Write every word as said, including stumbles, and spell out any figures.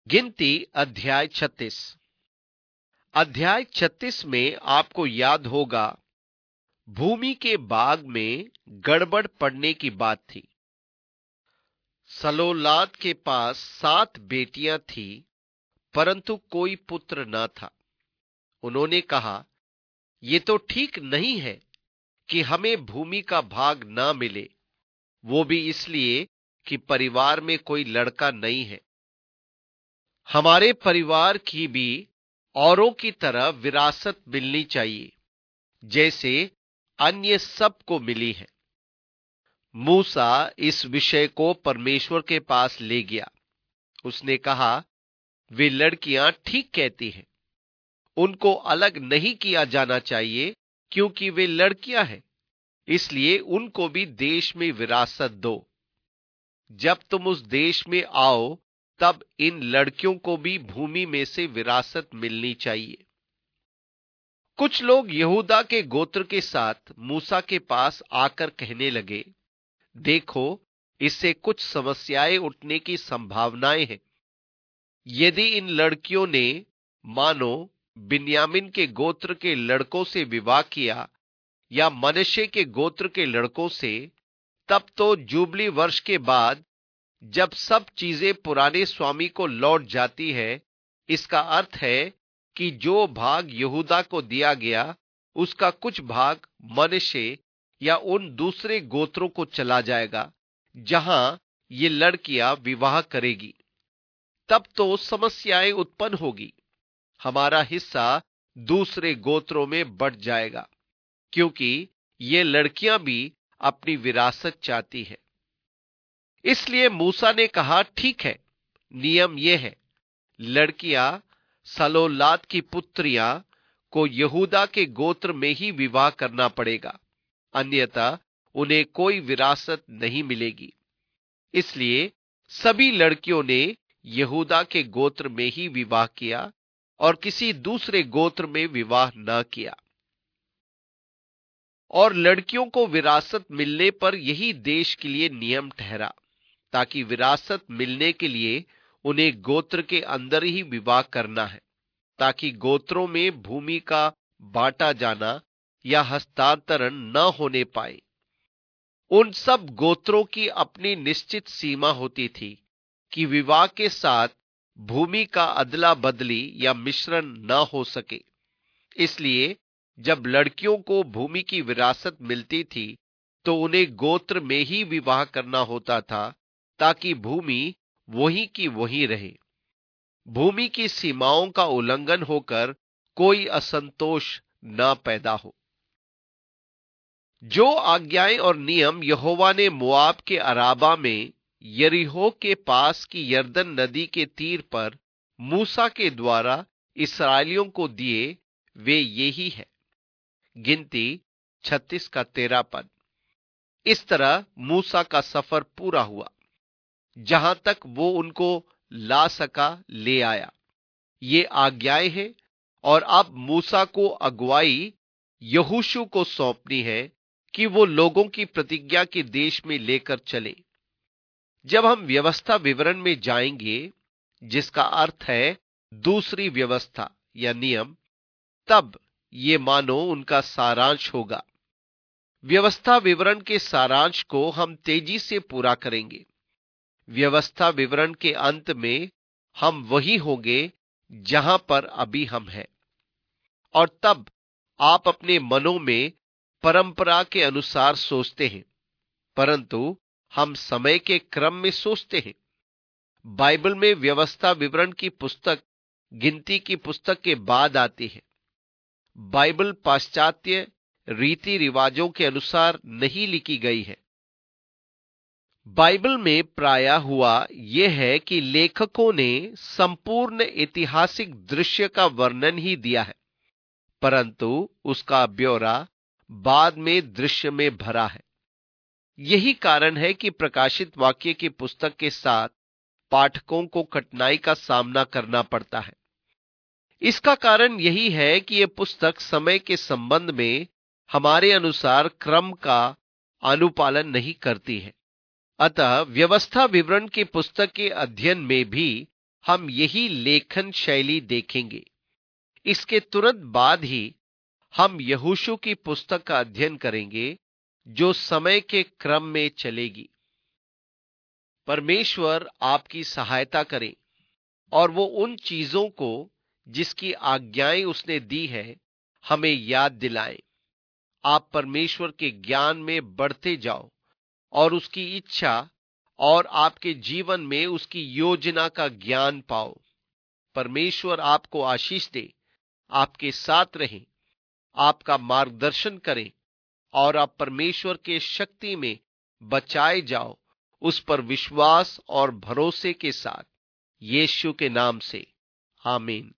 गिनती अध्याय छत्तीस। अध्याय छत्तीस में आपको याद होगा भूमि के बाग में गड़बड़ पड़ने की बात थी। सलोलाद के पास सात बेटियां थी, परंतु कोई पुत्र न था। उन्होंने कहा, ये तो ठीक नहीं है कि हमें भूमि का भाग न मिले, वो भी इसलिए कि परिवार में कोई लड़का नहीं है। हमारे परिवार की भी औरों की तरह विरासत मिलनी चाहिए, जैसे अन्य सबको मिली है। मूसा इस विषय को परमेश्वर के पास ले गया। उसने कहा, वे लड़कियां ठीक कहती हैं, उनको अलग नहीं किया जाना चाहिए क्योंकि वे लड़कियां हैं, इसलिए उनको भी देश में विरासत दो। जब तुम उस देश में आओ तब इन लड़कियों को भी भूमि में से विरासत मिलनी चाहिए। कुछ लोग यहूदा के गोत्र के साथ मूसा के पास आकर कहने लगे, देखो, इससे कुछ समस्याएं उठने की संभावनाएं हैं। यदि इन लड़कियों ने मानो बिन्यामीन के गोत्र के लड़कों से विवाह किया या मनश्शे के गोत्र के लड़कों से, तब तो जुबली वर्ष के बाद जब सब चीजें पुराने स्वामी को लौट जाती है, इसका अर्थ है कि जो भाग यहूदा को दिया गया उसका कुछ भाग मनश्शे या उन दूसरे गोत्रों को चला जाएगा जहां ये लड़कियां विवाह करेगी। तब तो समस्याएं उत्पन्न होगी। हमारा हिस्सा दूसरे गोत्रों में बढ़ जाएगा, क्योंकि ये लड़कियां भी अपनी विरासत चाहती है। इसलिए मूसा ने कहा, ठीक है, नियम यह है, लड़कियां सलोलाद की पुत्रियां को यहूदा के गोत्र में ही विवाह करना पड़ेगा, अन्यथा उन्हें कोई विरासत नहीं मिलेगी। इसलिए सभी लड़कियों ने यहूदा के गोत्र में ही विवाह किया और किसी दूसरे गोत्र में विवाह न किया। और लड़कियों को विरासत मिलने पर यही देश के लिए नियम ठहरा, ताकि विरासत मिलने के लिए उन्हें गोत्र के अंदर ही विवाह करना है, ताकि गोत्रों में भूमि का बांटा जाना या हस्तांतरण न होने पाए। उन सब गोत्रों की अपनी निश्चित सीमा होती थी कि विवाह के साथ भूमि का अदला बदली या मिश्रण न हो सके। इसलिए जब लड़कियों को भूमि की विरासत मिलती थी तो उन्हें गोत्र में ही विवाह करना होता था, ताकि भूमि वही की वही रहे। भूमि की सीमाओं का उल्लंघन होकर कोई असंतोष न पैदा हो। जो आज्ञाएं और नियम यहोवा ने मोआब के अराबा में यरीहो के पास की यरदन नदी के तीर पर मूसा के द्वारा इस्राएलियों को दिए, वे यही है। गिनती छत्तीस का तेरह पद। इस तरह मूसा का सफर पूरा हुआ। जहां तक वो उनको ला सका ले आया। ये आज्ञाएं हैं और अब मूसा को अगुवाई यहोशू को सौंपनी है कि वो लोगों की प्रतिज्ञा के देश में लेकर चले। जब हम व्यवस्था विवरण में जाएंगे, जिसका अर्थ है दूसरी व्यवस्था या नियम, तब ये मानो उनका सारांश होगा। व्यवस्था विवरण के सारांश को हम तेजी से पूरा करेंगे। व्यवस्था विवरण के अंत में हम वही होंगे जहां पर अभी हम हैं। और तब आप अपने मनों में परंपरा के अनुसार सोचते हैं, परंतु हम समय के क्रम में सोचते हैं। बाइबल में व्यवस्था विवरण की पुस्तक गिनती की पुस्तक के बाद आती है। बाइबल पाश्चात्य रीति रिवाजों के अनुसार नहीं लिखी गई है। बाइबल में प्रायः हुआ यह है कि लेखकों ने संपूर्ण ऐतिहासिक दृश्य का वर्णन ही दिया है, परंतु उसका ब्यौरा बाद में दृश्य में भरा है। यही कारण है कि प्रकाशित वाक्य की पुस्तक के साथ पाठकों को कठिनाई का सामना करना पड़ता है। इसका कारण यही है कि यह पुस्तक समय के संबंध में हमारे अनुसार क्रम का अनुपालन नहीं करती है। अतः व्यवस्था विवरण की पुस्तक के अध्ययन में भी हम यही लेखन शैली देखेंगे। इसके तुरंत बाद ही हम यहोशू की पुस्तक का अध्ययन करेंगे, जो समय के क्रम में चलेगी। परमेश्वर आपकी सहायता करें और वो उन चीजों को जिसकी आज्ञाएं उसने दी है हमें याद दिलाएं। आप परमेश्वर के ज्ञान में बढ़ते जाओ और उसकी इच्छा और आपके जीवन में उसकी योजना का ज्ञान पाओ। परमेश्वर आपको आशीष दे, आपके साथ रहें, आपका मार्गदर्शन करें और आप परमेश्वर के शक्ति में बचाए जाओ, उस पर विश्वास और भरोसे के साथ, यीशु के नाम से, आमीन।